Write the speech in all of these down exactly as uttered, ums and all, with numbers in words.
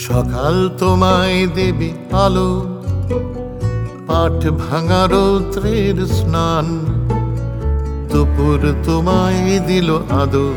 সকাল তোমায় দেবে আলো, পাঠ ভাঙা রৌদ্রের স্নান। দুপুর তোমায় দিল আদর,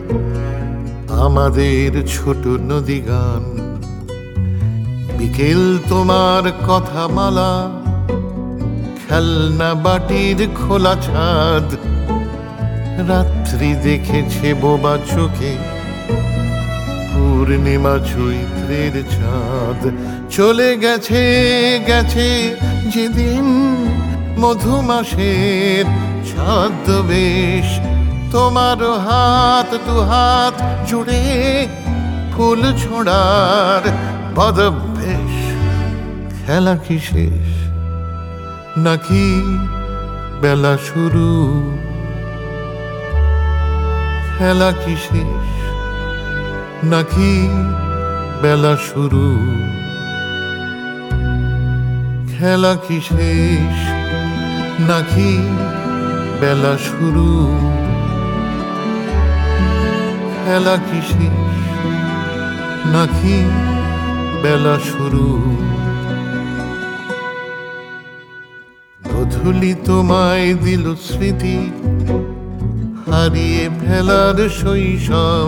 আমাদের ছোট নদী গান। বিকেল তোমার কথা মালা, খেলনা বাটির খোলা ছাদ। রাত্রি দেখেছে বোবা চোখে পূর্ণিমা চৈত্রের চাঁদ। চলে গেছে গেছে যেদিন মধুমাসের ছদ্মবেশ। তোমার হাত দু হাত জুড়ে ফুল ছোঁড়ার বদভ্যেস। খেলা কি শেষ নাকি বেলা শুরু? খেলা কি শেষ নাকি বেলা শুরু? খেলা কি শেষ নাকি বেলা শুরু? খেলা কি শেষ নাকি বেলা শুরু? গধূলি তোমায় দিল স্মৃতি, হারিয়ে ফেলার শৈশব।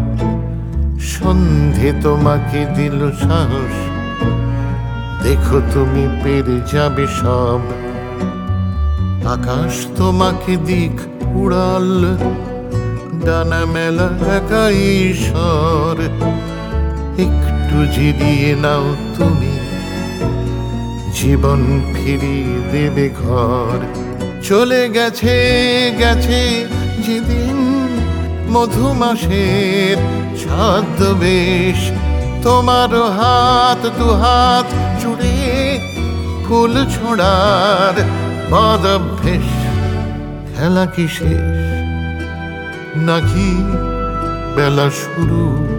সন্ধে তোমাকে দিল সাহস, দেখো তুমি পেরে যাবে সব। আকাশ তোমাকে দিক উড়াল, ডানা মেলা একাই ঈশ্বর। একটু জিরিয়ে নাও তুমি, জীবন ফিরিয়ে দেবে ঘর। চলে গেছে গেছে যেদিন মধুমাসের ছদ্মবেশ। তোমার হাত দু হাত জুড়ে ফুল ছোঁড়ার বদভ্যেস। খেলা কি শেষ নাকি বেলা শুরু?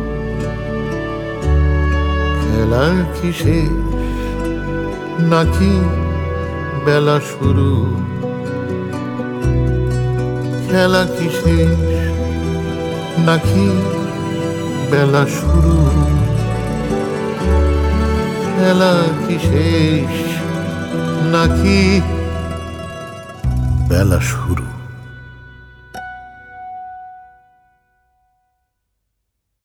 খেলা কি শেষ নাকি বেলা শুরু? খেলা কি শেষ নাকি বেলা শুরু? খেলা কি শেষ নাকি বেলা শুরু?